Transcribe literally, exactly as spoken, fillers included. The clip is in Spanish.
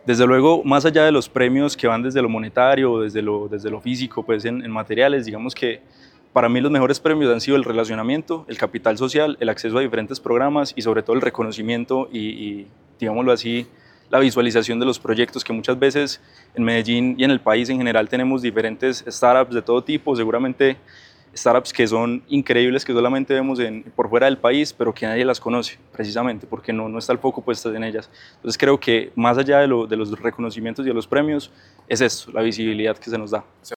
Desde luego, más allá de los premios que van desde lo monetario, desde lo, desde lo físico, pues en, en materiales, digamos que para mí los mejores premios han sido el relacionamiento, el capital social, el acceso a diferentes programas y sobre todo el reconocimiento y, y digámoslo así, la visualización de los proyectos que muchas veces en Medellín y en el país en general tenemos diferentes startups de todo tipo, seguramente startups que son increíbles, que solamente vemos en, por fuera del país, pero que nadie las conoce, precisamente, porque no, no está el foco puesto en ellas. Entonces creo que más allá de, lo, de los reconocimientos y de los premios, es esto, la visibilidad que se nos da.